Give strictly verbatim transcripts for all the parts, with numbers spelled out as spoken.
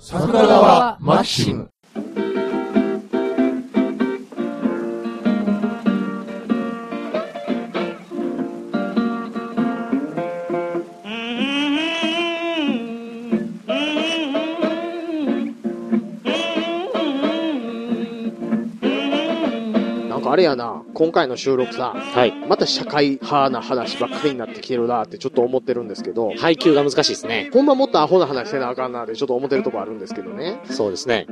桜川マキシム。 あれやな、今回の収録さ、 はい。 また社会派な話ばっかりになってきてるなってちょっと思ってるんですけど、 配給が難しいですね。 ほんまもっとアホな話せなあかんなってちょっと思ってるとこあるんですけどね。 そうですね。 うん。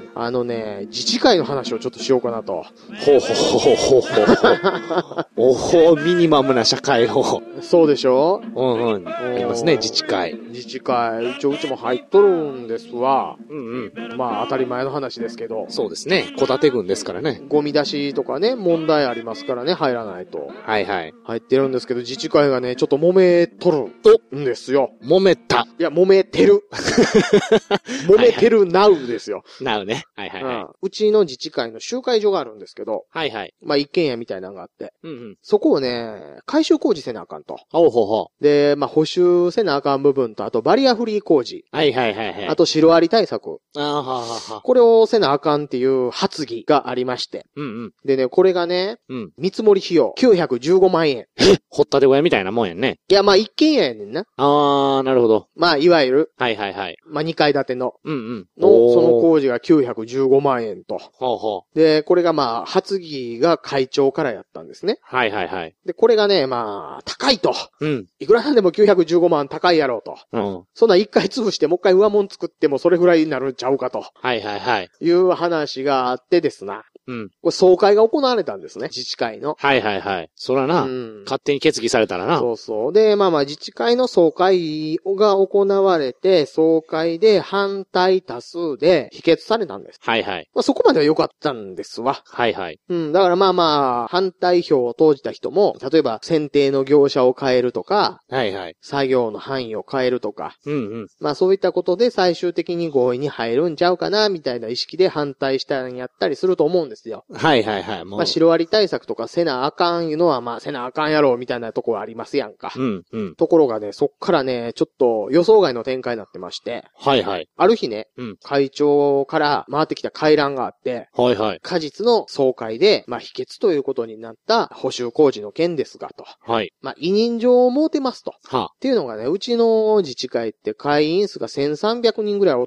あのね、自治会の話をちょっとしようかなと。 ほうほうほうほうほうほう。おほミニマムな社会を。 そうでしょ？ うんうん。ありますね、自治会。 自治会、一応うちも入っとるんですわ。 うんうん。 まあ当たり前の話ですけど。 そうですね。戸建て群ですからね。 ゴミ出しとかね、問題ありますからね、入らないと。 はいはい。 入ってるんですけど、自治会がね、ちょっと揉めとるんですよ。 揉めた。 いや、揉めてる。揉めてるなうですよ。 なうね。はいはいはい、うん。 うちの自治会の集会所があるんですけど。 はいはい。 まあ一軒家みたいなのがあって。 うんうん。 そこをね、改修工事せなあかんと。 ほうほうほう。 で、まあ補修せなあかん部分と、あとバリアフリー工事。 はいはいはいはい。 あとシロアリ対策。 ああ、はあはあ。 これをせなあかんっていう発議がありまして。 うんうん。 でね、これがね、 うん。 見積もり費用きゅうひゃくじゅうごまんえん。 え掘ったて小屋みたいなもんやんね。 いや、まあ一軒家やねんな。 あー、なるほど。 まあ、いわゆる。 はいはいはい。 まあにかい建ての。 うんうん。 の、その工事がきゅうひゃくじゅうごまんえんと。 ほうほう。で、これがまあ、発議が会長からやったんですね。 はいはいはい。 で、これがね、まあ、高いと。 うん。 いくらなんでもきゅうひゃくじゅうごまん高いやろうと。 うん。 そんな一回潰してもう一回上物作ってもそれぐらいになるんちゃうかと。 はいはいはい。 いう話があってですな。 うん。 これ総会が行われたんですね。自治会の。 はいはいはい。そらな。うん。勝手に決議されたらな。 そうそう。で、まあまあ自治会の総会が行われて、総会で反対多数で否決されたんです。 はいはい。 まあそこまでは良かったんですわ。 はいはい。 うん。だからまあまあ、反対票を投じた人も、例えば選定の業者を変えるとか、 はいはい。 作業の範囲を変えるとか、 うんうん。 まあそういったことで最終的に合意に入るんちゃうかな、みたいな意識で反対したんやったりすると思うんですよ。 はいはいはい。 もうまあシロアリ対策とかせなあかんいうのはまあせなあかんやろ、みたいなところありますやんか。 うんうん。 ところがね、そっからね、ちょっと予想外の展開になってまして。 はいはい。 ある日ね、 うん、 会長から回ってきた回覧があって、 はいはい。 果実の総会で、まあ否決ということになった補修工事の件ですがと。 はい。 まあ委任状を設けますと。 はあ。 っていうのがね、うちの自治会って会員数がせんさんびゃくにんぐらいおって、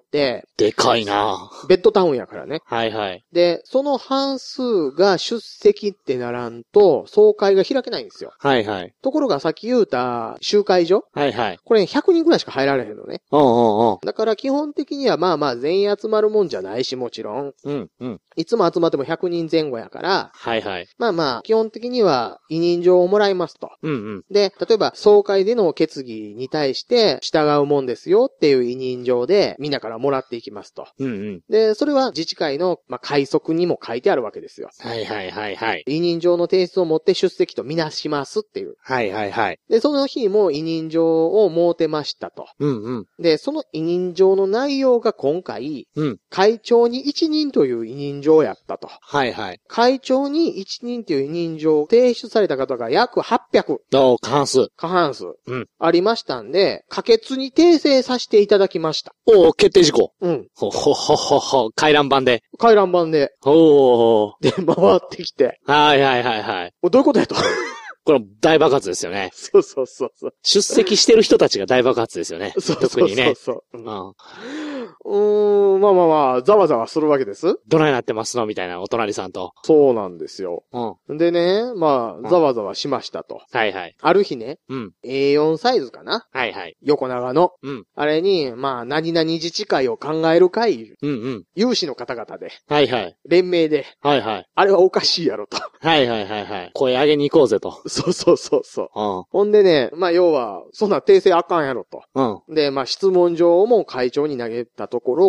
でかいなベッドタウンやからね。 はいはい。 で、その半数が出席ってならんと、総会が開けないんですよ。 はいはい。 ところがさっき言うた集会所はいはい。 これひゃくにんぐらいしか入られへんのね。 うんうんうん。 だから基本的にはまあまあ全員集まるもんじゃないしもちろん。 うんうん。 いつも集まってもひゃくにんぜん後やから。 はいはい。 まあまあ基本的には委任状をもらいますと。 うんうん。 で、例えば総会での決議に対して従うもんですよっていう委任状でみんなからもらっていきますと。 うんうん。 で、それは自治会のまあ快速にも書いてあるわけですよ。 はいはいはいはい。 委任状の提出をもって出席とみなしますっていう。 はいはいはい。 で、その日も委任状を設けましたと。 うんうん。 で、その委任状の内容が今回、 うん。 会長に一任という委任状やったと。 はいはい。 会長に一任という委任状を提出された方が約はっぴゃく。 おー、過半数。 過半数。 うん。 ありましたんで、可決に訂正させていただきました。 おー、決定事項。 うん。 ほほほほほ、回覧板で。 回覧板で。 おー。 で、回ってきて。 はいはいはいはい。 どういうことやと。 これ大爆発ですよね。 そうそうそうそう。 出席してる人たちが大爆発ですよね。 そうそうそうそう。 特にね。 そう。 うん。 うーん、まあまあまあ、ざわざわするわけです。 どないなってますのみたいなお隣さんと。 そうなんですよ。 うん。 でね、まあ、ざわざわしましたと。 はいはい。 ある日ね、 うん。 エーよん サイズかなはいはい。 横長の。 うん。 あれに、まあ、何々自治会を考える会、 うんうん。 有志の方々で、 はいはい。 連名で、 はいはい。 あれはおかしいやろと。 はいはいはいはい。声上げに行こうぜと。 そうそうそうそう。 うん。 ほんでね、まあ要は、そんな訂正あかんやろと。 うん。 で、まあ質問状も会長に投げたところ、こういう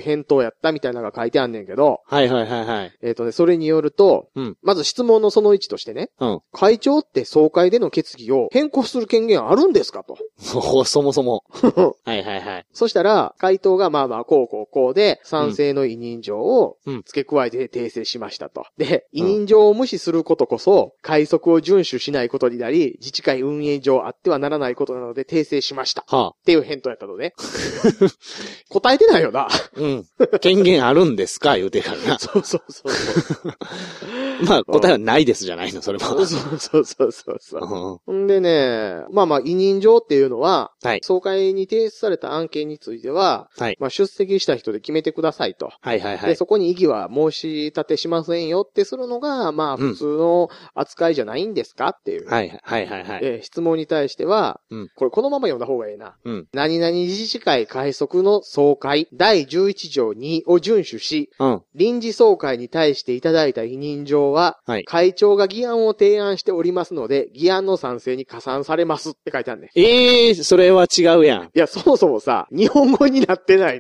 返答やったみたいなのが書いてあんねんけど、 はいはいはいはい。 えっとね、それによると、 うん。 まず質問のそのいちとしてね、 うん。 会長って総会での決議を変更する権限あるんですかと。 そ、そもそも。はいはいはい。 そしたら、回答がまあまあ、こうこうこうで、賛成の委任状を付け加えて訂正しましたと。で、委任状を無視することこそ、快速を遵守しないことになり、自治会運営上あってはならないことなので訂正しました。はあ、っていう返答やったのね。答えてないよな。 うん。権限あるんですか言うてからな。 そうそうそうそう。 まあ、答えはないですじゃないの、それも。 そうそうそうそうそう。んでね、まあまあ、委任状っていうのは、はい、総会に提出された案件については、はい、まあ、出席した人で決めてくださいと。はいはいはい。で、そこに異議は申し立てしませんよってするのが、まあ、普通の扱いじゃないんですかっていう。はいはいはいはい。えー、質問に対しては、うん、これこのまま読んだ方がいいな。うん、何々自治会開則の総会だいじゅういち条にを遵守し、うん、臨時総会に対していただいた委任状は、はい、会長が議案を提案しておりますので、議案の賛成に加算されますって書いてあるね。 ええー、それは違うやん。 いや、そもそもさ、日本語になってない。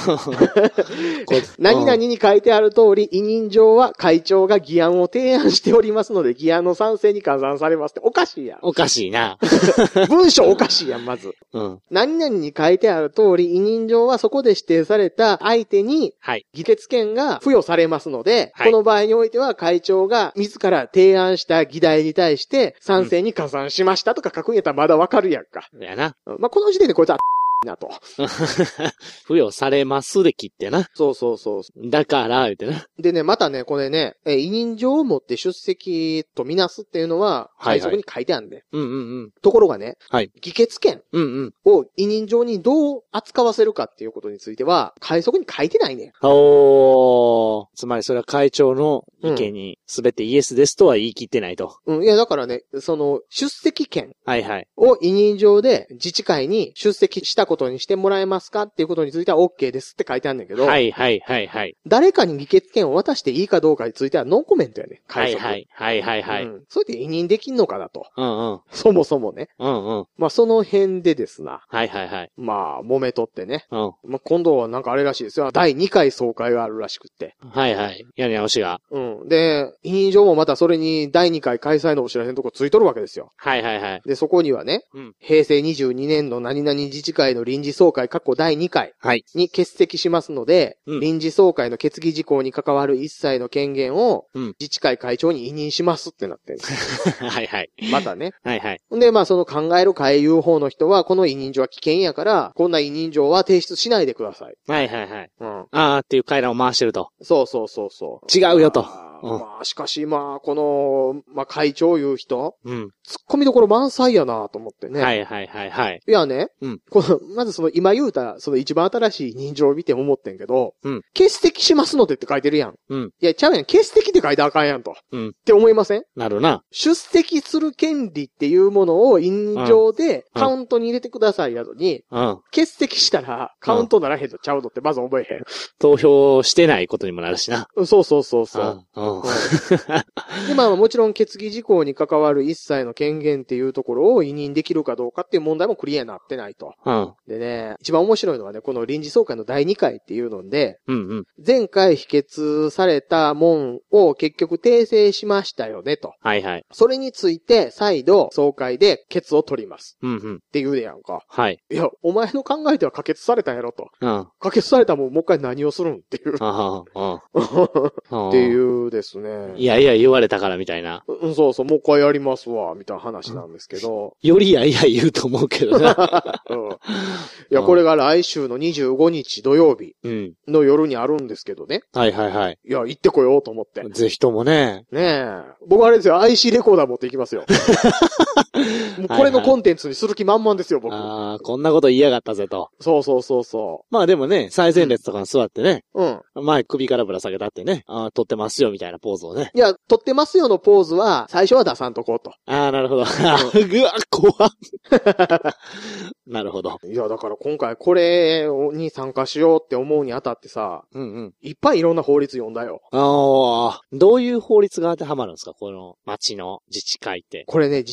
何々に書いてある通り、委任状は会長が議案を提案しておりますので、議案の賛成に加算されますっておかしいやん。 おかしいな。 文章おかしいやん、まず。うん、何々に書いてある通り、委任状はそこで指定された相手に、議決権が付与されますので、はい、この場合においては会長が自ら提案した議題に対して賛成に加算しましたとか書くんやったらまだわかるやんか。 やな。 まあ、この時点でこいつはなと。 付与されますで切ってな。 そうそうそう。 だから、言ってな。 でね、またね、これね、え、委任状を持って出席とみなすっていうのは、快速に書いてあるんで。はいはい、うんうんうん。ところがね、はい。議決権を委任状にどう扱わせるかっていうことについては、快速に書いてないね。 おー。つまりそれは会長の意見にすべてイエスですとは言い切ってないと。 うん。いや、だからね、その、出席権。 はいはい。 を委任状で自治会に出席したことにしてもらえますかっていうことについては OK ですって書いてあるんだけど。 はいはいはいはい。 誰かに議決権を渡していいかどうかについてはノーコメントやね。 はいはいはいはいはい。うん。 それで委任できんのかなと。 うんうん。 そもそもね。 うんうん。 まあその辺でですな。 はいはいはい。 まあ揉めとってね。 うん。 まあ今度はなんかあれらしいですよ。だいにかい総会があるらしくって。 はいはい。やり直しが。 うん。で、委任状もまたそれにだいにかい開催のお知らせのとこついとるわけですよ。 はいはいはい。 で、そこにはね、うん、平成にじゅうにねんの何々自治会の臨時総会過去だいにかいに欠席しますので、はい、臨時総会の決議事項に関わる一切の権限を自治会会長に委任しますってなってるんです。 はいはい。 またね。 はいはい。 で、まあその考える会有方の人は、この委任状は危険やから、こんな委任状は提出しないでください。 はいはいはい。うん。あーっていう回覧を回してると。 そうそうそうそう。 違うよと。 うん、まあ、しかし、まあ、この、まあ、会長いう人、 うん。 突っ込みどころ満載やなと思ってね。 はいはいはいはい。 いやね、 うん。 この、まずその今言うた、その一番新しい人情を見て思ってんけど、 うん。 欠席しますのでって書いてるやん。 うん。 いや、ちゃうやん。欠席って書いてあかんやんと。 うん。 って思いません？ なるな。 出席する権利っていうものを委任状でカウントに入れてくださいやのに、うん。欠席したらカウントならへんとちゃうのってまず覚えへん。 投票してないことにもなるしな。 そうそうそうそう。 うん。うん。 で、まあもちろん決議事項に関わる一切の権限っていうところを委任できるかどうかっていう問題もクリアになってないと。 うん。 でね、一番面白いのはね、この臨時総会のだいにかいっていうので、 うんうん。 前回否決されたもんを結局訂正しましたよねと。 はいはい。 それについて再度総会で決を取ります。 うんうん。 って言うでやんか。 はい。 いや、お前の考えでは可決されたんやろと。 うん。 可決されたもんもう一回何をするんっていう。 ああ、 ああ。っていうですね。 いやいや言われたからみたいな。 うん、そうそう、もう一回やりますわ、みたいな話なんですけど。 よりやいや言うと思うけどな。 うん。いや、これが来週のにじゅうごにち土曜日の夜にあるんですけどね。 うん、はいはいはい。 いや、行ってこようと思って。 ぜひともね。 ねえ。僕あれですよ、アイシー レコーダー持っていきますよ。もうこれのコンテンツにする気満々ですよ、僕。 ああ、こんなこと言いやがったぜと。 そうそうそうそう。 まあでもね、最前列とかに座ってね。 うん。 前首からぶら下げたってね。ああ、撮ってますよみたいなポーズをね。 いや、撮ってますよのポーズは、最初は出さんとこうと。 ああ、なるほど。ぐわ、怖っ。なるほど。 いや、だから今回これに参加しようって思うにあたってさ、 うんうん。 いっぱいいろんな法律読んだよ。 ああ、どういう法律が当てはまるんですかこの町の自治会って。 これね、自治会っ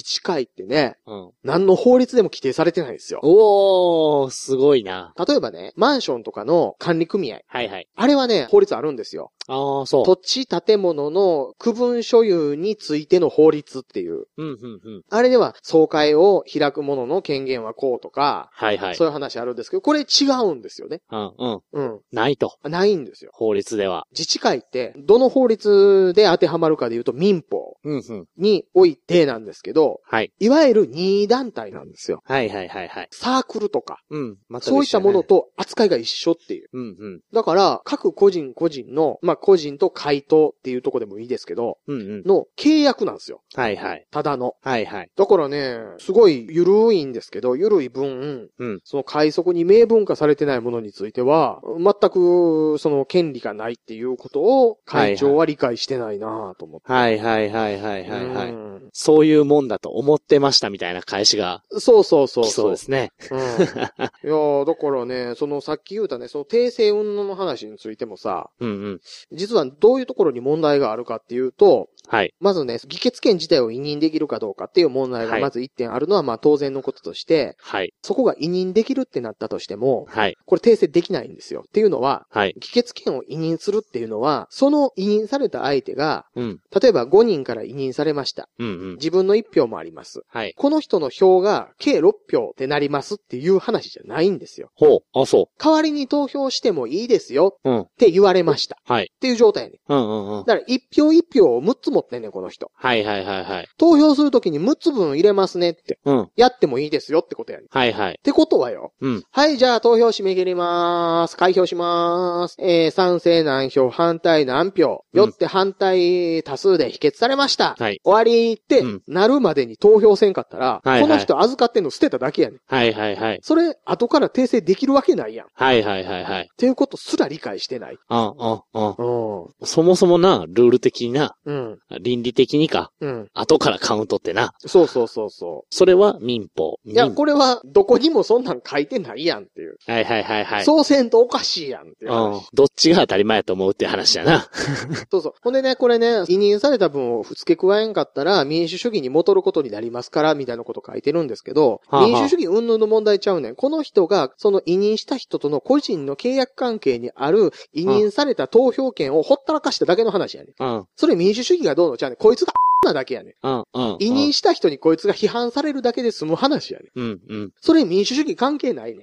ってね、うん、何の法律でも規定されてないんですよ。 おー、すごいな。 例えばね、マンションとかの管理組合。 はいはい。 あれはね、法律あるんですよ。 ああ、そう。 土地建物の区分所有についての法律っていう。 うんうんうん。 あれでは、総会を開く者の権限はこうとか、 はいはい。 そういう話あるんですけど、これ違うんですよね。 うんうん。 うん。 ないと。 ないんですよ。 法律では。 自治会って、どの法律で当てはまるかで言うと民法においてなんですけど、はい。いわゆる任意団体なんですよ。 はいはいはいはい。 サークルとか。 うん。またそういったものと扱いが一緒っていう。 うんうん。 だから、各個人個人の、まあ、個人と会頭っていうところでもいいですけど、うんうん。の契約なんですよ。 はいはい。 ただの。 はいはい。 だからね、すごい緩いんですけど、緩い分、うん。その快速に明文化されてないものについては、全くその権利がないっていうことを会長は理解してないなと思って。 はいはいはいはいはいはい。うん、そういうもんだと思ってましたみたいな返しが。 そうそうそう。 そうですね。 うん。いやだからね、そのさっき言うたね、その訂正云々の話についてもさ、うんうん。実はどういうところに問題があるかっていうと、はい。まずね、議決権自体を委任できるかどうかっていう問題がまず一点あるのはまあ当然のこととして、はい。そこが委任できるってなったとしても、はい。これ訂正できないんですよ。っていうのは、はい。議決権を委任するっていうのは、その委任された相手が、うん。例えばごにんから委任されました。うんうん。自分のいち票もあります。はい。この人の票が計ろく票ってなりますっていう話じゃないんですよ。 ほう。あ、そう。 代わりに投票してもいいですよ。うん。って言われました。はい。っていう状態やね。うんうんうん。だからいち票いち票をむっつ持ってんねん、この人。 はいはいはいはい。 投票するときにむっつ分入れますねって。うん。やってもいいですよってことやね。 はいはい。 ってことはよ。うん。はい、じゃあ投票締め切りまーす。開票しまーす。えー、賛成何票、反対何票。よって反対多数で否決されました。はい。終わりって、なるまでに投票せんかったら、はいはい、この人預かってんの捨てただけやねん。 はいはいはい。 それ、後から訂正できるわけないやん。 はいはいはいはい。 っていうことすら理解してない。 うんうんうん。うん。そもそもな、ルール的にな、うん。倫理的にか。うん。後からカウントってな。 そうそうそうそう。 それは民法。 いや、これは、どこにもそんなん書いてないやんっていう。 はいはいはいはい。 そうせんとおかしいやんっていう話。 うん。どっちが当たり前やと思うって話やな。 そうそう。ほんでね、これね、委任された分を付け加えんかったら、民主主義に戻ることになりますから、みたいなこと書いてるんですけど、はあはあ、民主主義云々の問題ちゃうねん。この人が、その委任した人との個人の契約関係にある、委任された投票権をほったらかしただけの話やねん。うん。それ民主主義がどうのちゃうねん。こいつがなだけやねん。うんうん。委任した人にこいつが批判されるだけで済む話やねん。うんうん。それ民主主義関係ないねん。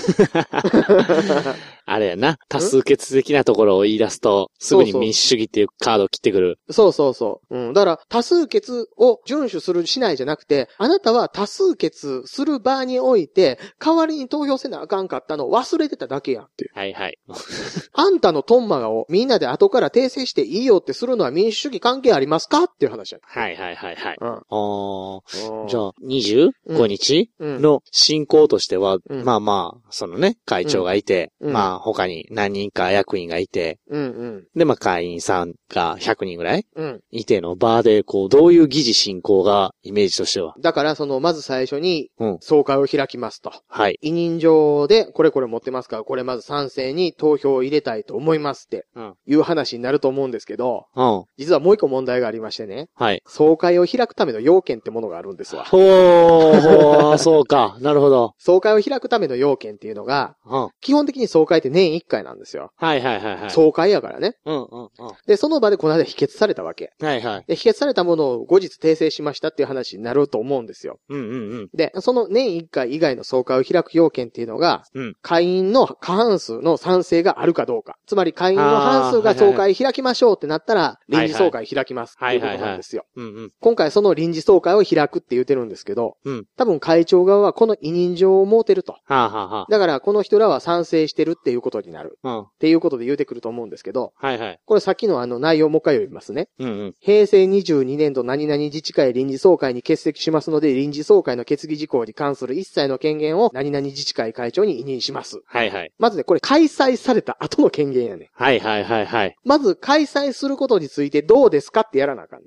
あれやな。多数決的なところを言い出すと、すぐに民主主義っていうカードを切ってくる。 そうそうそう。うん。だから、多数決を遵守する、しないじゃなくて、あなたは多数決する場において、代わりに投票せなあかんかったのを忘れてただけやんっていう。 はいはい。 あんたのトンマをみんなで後から訂正していいよってするのは民主主義関係ありますかっていう話やん。 はいはいはいはい。うん、あじゃあ、にじゅうごにちの進行としては、うん、まあまあ、そのね、会長がいて、うん、まあ他に何人か役員がいて、うんうん、でまあ会員さんがひゃくにんぐらい、うん、いての場で、こう、どういう議事進行がイメージとしては。 だから、その、まず最初に、総会を開きますと。はい。委任状で、これこれ持ってますから、これまず賛成に投票を入れたいと思いますって、いう話になると思うんですけど、うん。実はもう一個問題がありましてね。はい。総会を開くための要件ってものがあるんですわ。 ほー、そうか。なるほど。 総会を開くための要件っていうのが、うん。基本的に総会って年いっかいなんですよ。 はいはいはいはい。 総会やからね。 うんうんうん。 で、その場でこの間否決されたわけ。 はいはい。 で、否決されたものを後日訂正しましたっていう話になると思うんですよ。 うんうんうん。 で、その年いっかい以外の総会を開く要件っていうのが、うん、会員の過半数の賛成があるかどうか。つまり会員の半数が総会開きましょうってなったら、臨時総会開きますっていうことなんですよ。今回その臨時総会を開くって言ってるんですけど、うん、多分会長側はこの委任状を設てると。はあはあ、だからこの人らは賛成してるっていうことになる。うん、っていうことで言うてくると思うんですけど、はいはい、これさっきのあの内容をもう一回読みますね。うんうん、平成にじゅうにねん度何々自治会臨時総会に欠席しますので、臨時総会の決議事項に関する一切の権限を何々自治会会長に委任します。はいはい。まずね、これ開催された後の権限やね。 はいはいはいはい。 まず開催することについてどうですかってやらなあかんね。 はいはい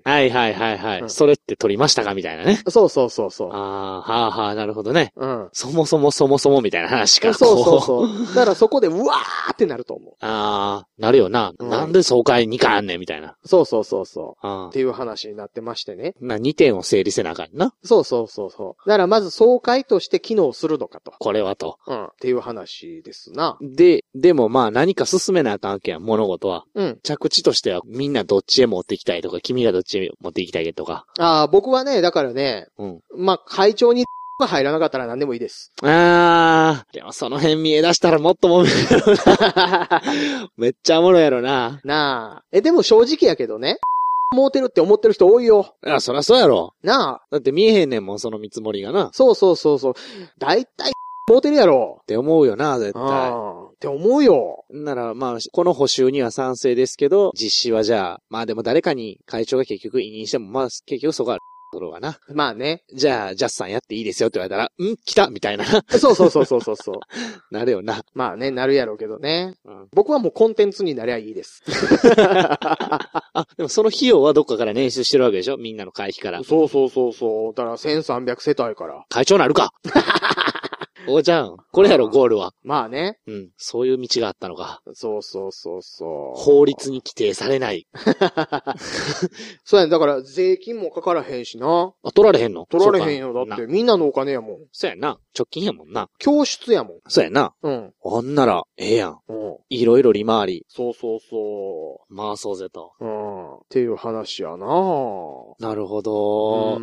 はいはいはい。うん、それって取りましたかみたいなね。 そうそうそうそう。 ああ、はあはあ、なるほどね。 うん。 そもそもそもそもみたいな話か。 そうそうそう。だからそこで、うわーってなると思う。 ああ、なるよな。うん、なんで総会にかんあんねんみたいな。 そうそうそうそう。あっていう話になってましてね。 な、にてんを整理せなあかんな。 そうそうそうそう。だからまず総会として機能するのかと。 これはと。 うん。っていう話ですな。 で、でもまあ何か進めなあかんわけやん、物事は。 うん。 着地としてはみんなどっちへ持っていきたいとか、君がどっちへ持っていきたいとか。 ああ、僕はね、だからね、うん。まあ会長にが入らなかったら何でもいいです。 あー、でもその辺見え出したらもっともめるやろな。めっちゃおもろいやろな。 なあ。え、でも正直やけどね。モーテルって思ってる人多いよ。 いや、そりゃそうやろ。 なあ。 だって見えへんねんもん、その見積もりがな。 そうそうそうそう。だいたいモーテルやろ。 って思うよな、絶対。 って思うよ。 なら、まあ、この補修には賛成ですけど、実施はじゃあ、まあでも誰かに会長が結局委任しても、まあ結局そこは、ところがな。 まあね。 じゃあ、ジャスさんやっていいですよって言われたら、ん来たみたいな。 そうそうそうそうそうそう。 なるよな。 まあね、なるやろうけどね。うん、僕はもうコンテンツになりゃいいです。 あ、でもその費用はどっかから捻出してるわけでしょみんなの会費から。 そうそうそうそう。だからせんさんびゃくせたいから。 会長なるかおじゃん。これやろ、ゴールは。 まあね。 うん。そういう道があったのか。 そうそうそうそう。 法律に規定されない。 そうやね。だから税金もかからへんしな。 あ、取られへんの？ 取られへんよ。だってみんなのお金やもん。 そうやな。貯金やもんな。 教室やもん。 そうやな。 うん。 ほんなら、ええやん。うん。いろいろ利回り。 そうそうそう。 回そうぜと。 うん。っていう話やな。 なるほど。うん。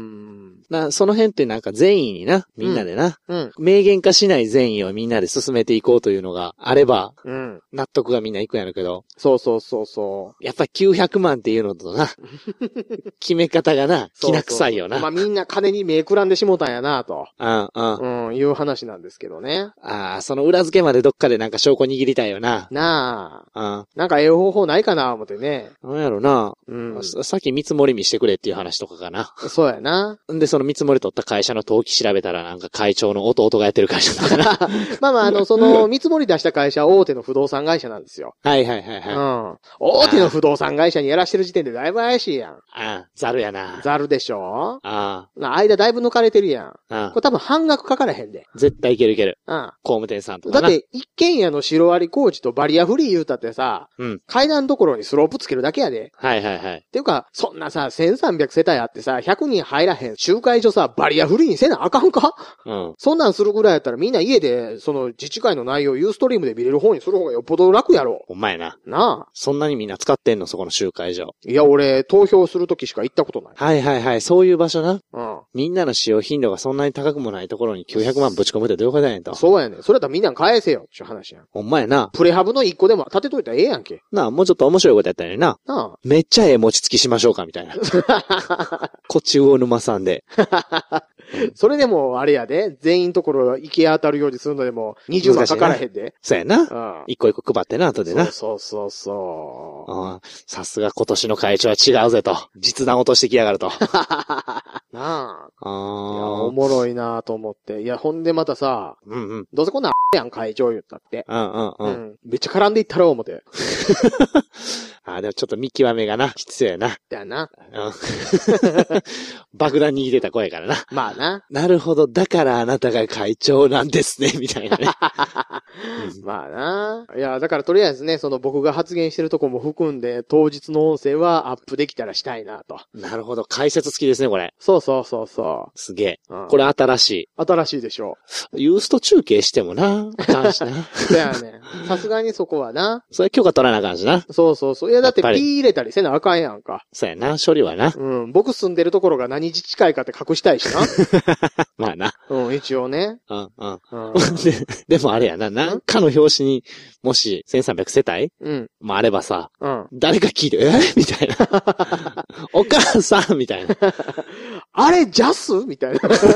な、その辺ってなんか善意にな、みんなでな。うん。うん、明言化しない善意をみんなで進めていこうというのがあれば、うん。納得がみんないくんやるけど。 そうそうそうそう。 やっぱきゅうひゃくまんっていうのとな、決め方がな、きな臭いよな。 そうそうまあみんな金に目くらんでしもたんやなと。 うんうん。 うん、いう話なんですけどね。 ああ、その裏付けまでどっかでなんか証拠握りたいよな。 なあ。うん。なんかええ方法ないかな思ってね。 なんやろな。うん。さっき見積もり見してくれっていう話とかかな。 そうやな。 んで、その見積もり取った会社の登記調べたらなんか会長の弟がやってる会社とかな。 まあまあ、あの、その、見積もり出した会社は大手の不動産会社なんですよ。 はいはいはいはい。うん。 大手の不動産会社にやらしてる時点でだいぶ怪しいやん。ああ、ざるやな。 ざるでしょああ。間だいぶ抜かれてるやん。ああ。これ多分半額かからへんで。 絶対いけるいける。 うん。 工務店さんとかな。だって、一軒家の白割り工事とバリアフリー言うたってさ、うん。階段どころにスロープつけるだけやで。 はいはいはい。 っていうか、そんなさ、せんさんびゃくせたいあってさ、ひゃくにん入らへん集会所さ、バリアフリーにせなあかんか？うん。そんなんするぐらいやったらみんな家で、その自治会の内容をユーストリームで見れる方にする方がよっぽど楽やろ。 ほんまやな。 なあ。 そんなにみんな使ってんのそこの集会所。 いや、俺、投票するときしか行ったことない。 はいはいはい、そういう場所な。うん。みんなの使用頻度がそんなに高くもないところにきゅうひゃくまんぶち込むってどういうことやねんと。 そうやねん。それだったらみんな返せよっていう話やん。 ほんまやな。 プレハブの一個でも立てといたらええやんけ。 なあ、もうちょっと面白いことやったのにな。なあ。めっちゃええ餅つきしましょうかみたいな。こっち魚沼さんで。 それでも、あれやで、全員ところ行き当たるようにするのでも、にじゅうまんかからへんで。 そうやな。うん。一個一個配ってな、後でな。 そうそうそうそう。 うん。さすが今年の会長は違うぜと。実弾落としてきやがると。なあ。ああ。いや、おもろいなと思って。いや、ほんでまたさ、うんうん。どうせこんなやん、会長言ったって。うんうんうん。うん。めっちゃ絡んでいったろ、思って。 ああ、でもちょっと見極めがな、必要やな。 だよな。うん。 爆弾握ってた声からな。 まあな。 なるほど、だからあなたが会長なんですね、みたいなね。 うん、まあな。いや、だからとりあえずね、その僕が発言してるとこも含んで、当日の音声はアップできたらしたいなと。 なるほど、解説付きですね、これ。 そうそうそうそう。 すげえ。うん、これ新しい。 新しいでしょう。ユースト中継してもな、あかんしな。 そうやね。さすがにそこはな。 それ許可取らなあかんしな。 そうそうそう。いや、だってピー入れたりせなあかんやんか。 そうやな、処理はな。 うん。僕住んでるところが何自治会かって隠したいしな。 まあな。 うん、一応ね。 うんうん。うん、で, でもあれやな、なんかの表紙に、もしせんさんびゃくせたいうん。まああればさ、うん。誰か聞いて、えみたいな。お母さんみたいな。 あれ、ジャスみたいな。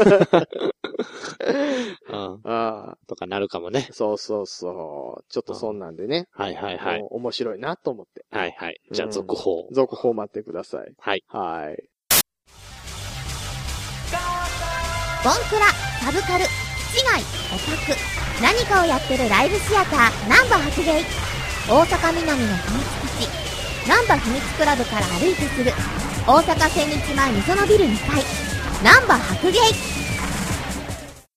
うん。ああ。とかなるかもね。 そうそうそう。ちょっとそんなんでね。 はいはいはい。 面白いなと思って。 はいはい。じゃあ続報。 うん、続報待ってください。 はい。 はい。 ボンクラ、サブカル、市街、オタク、何かをやってるライブシアター、ナンバ発芸。大阪南の秘密基地、ナンバ秘密クラブから歩いてする大阪千日前みそのビルにかい、ナンバ白芸。